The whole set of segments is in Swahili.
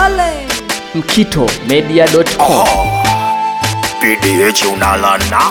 Saleh mkitomedia.com. PDH unalana.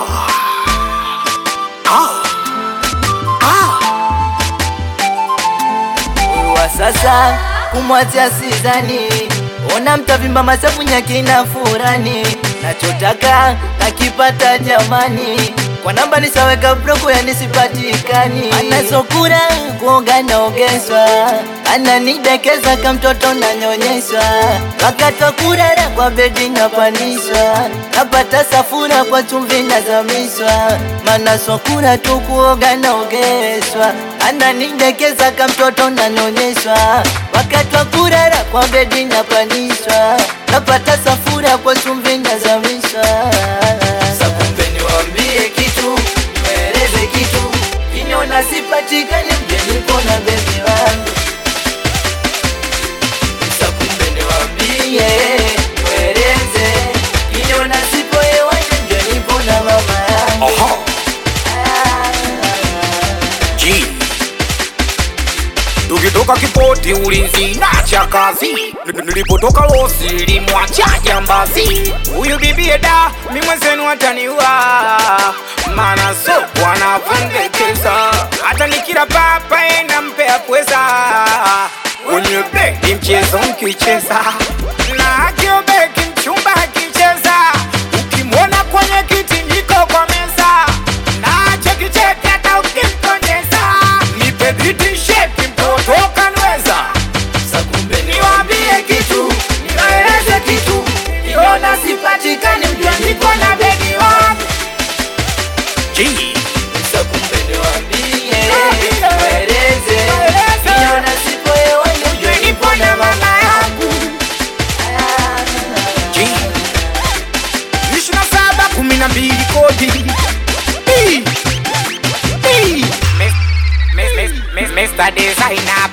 Wa sasa kumwacha sidhani, ona mtavimba masafu nyaki na furani, nachotaka nakipata jamani, kwa namba nisaweka broko ya nisipatikani. Anasokura kuoga naogeshwa, ananidekeza kama mtoto nanyonyeshwa, wakati wa kurara kwa bedi napanishwa, napata safura kwa chumvi nazamishwa, mana sokura tu kuoga naogeshwa, ananidekeza kama mtoto nanyonyeshwa, wakati wa kurara kwa bedi napanishwa, napata safura kwa chumvi nazamishwa. Sakumbe niwaambie kitu, niwaeleze kitu, kinyona sipatikani mjeni pona baby wangu. Sakumbe niwaambie, niwaeleze, kinyona sipo hewani mjeni pona mama yangu. G tukitoka Kipoti ulinzi na chakazi, nilipotoka Losi limwacha jambazi. Huyu bibi eda mi mwenzenu ataniua, mana so wanapendekeza, hata nikila papa ena mpea pweza, wenye beki mchezo mkicheza na akiobeki mchumba akicheza, ukimwona kwenye kiti niko kwa meza na chekicheki hata ukimkonyeza, nipe biti sheki mtoto kanweza. Sakumbe niwaambie kitu, niwaeleze kitu, kinyona sipatikani mjeni pona baby wangu. G Sakumbe niwaambie, niwaeleze, kinyona sipo hewani mjeni pona mama yangu. G 27-12 kodi Mr. Designer